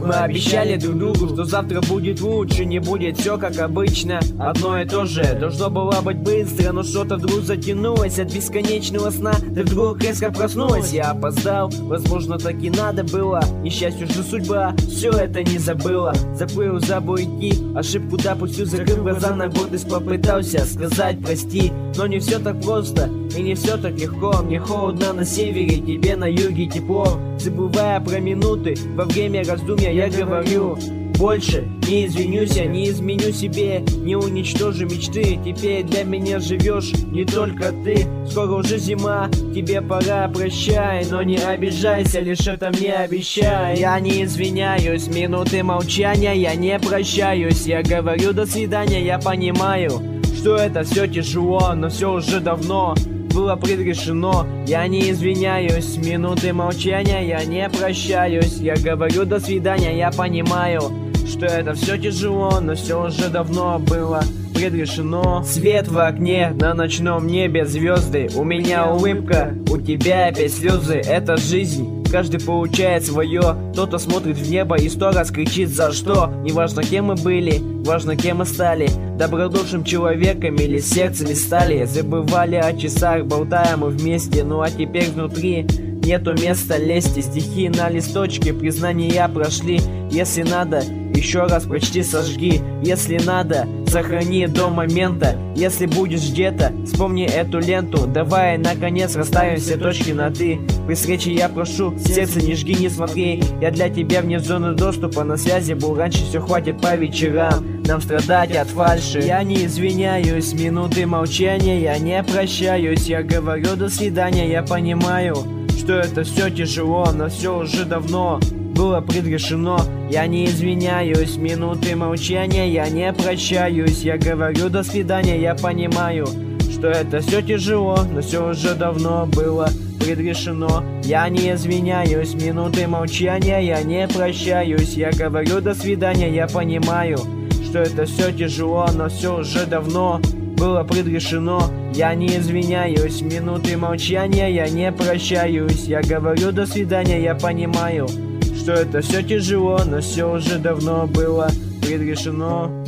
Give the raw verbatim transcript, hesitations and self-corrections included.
Мы обещали друг другу, что завтра будет лучше, не будет все как обычно, одно и то же. Должно было быть быстро, но что-то вдруг затянулось от бесконечного сна. Ты вдруг резко проснулась, я опоздал, возможно так и надо было. Несчастью же судьба, все это не забыла. Забыл, забыл идти, ошибку допустил, закрыв глаза на гордость, попытался сказать прости. Но не все так просто и не все так легко. Мне холодно на севере, тебе на юге тепло. Забывая про минуты, во время раздумья я говорю: больше не извинюсь, я не изменю себе, не уничтожу мечты. Теперь для меня живешь не только ты. Скоро уже зима, тебе пора, прощай. Но не обижайся, лишь это мне обещай. Я не извиняюсь, минуты молчания я не прощаюсь. Я говорю до свидания, я понимаю, что это все тяжело, но все уже давно было предрешено. Я не извиняюсь, минуты молчания я не прощаюсь. Я говорю до свидания, я понимаю, что это все тяжело, но все уже давно было предрешено. Свет в окне, на ночном небе звезды. У меня улыбка, у тебя опять слезы. Это жизнь, каждый получает свое. Кто-то смотрит в небо и сто раз кричит за что. Неважно кем мы были, важно кем мы стали. Добродушным человеком или сердцами стали. Забывали о часах, болтаем мы вместе. Ну а теперь внутри нету места лести. Стихи на листочке, признания прошли. Если надо, еще раз прочти, сожги. Если надо, сохрани до момента. Если будешь где-то, вспомни эту ленту. Давай, наконец, расставим все точки на «ты». При встрече я прошу, сердце не жги, не смотри. Я для тебя вне зоны доступа, на связи был раньше, все хватит по вечерам нам страдать от фальши. Я не извиняюсь, минуты молчания я не прощаюсь. Я говорю до свидания, я понимаю, что это все тяжело, но все уже давно было предрешено. Я не извиняюсь, минуты молчания я не прощаюсь. Я говорю до свидания, я понимаю, что это все тяжело, но все уже давно было предрешено. Я не извиняюсь, минуты молчания я не прощаюсь. Я говорю до свидания, я понимаю, что это все тяжело, но все уже давно было предрешено. Я не извиняюсь, минуты молчания я не прощаюсь. Я говорю до свидания, я понимаю, что это все тяжело, но все уже давно было предрешено.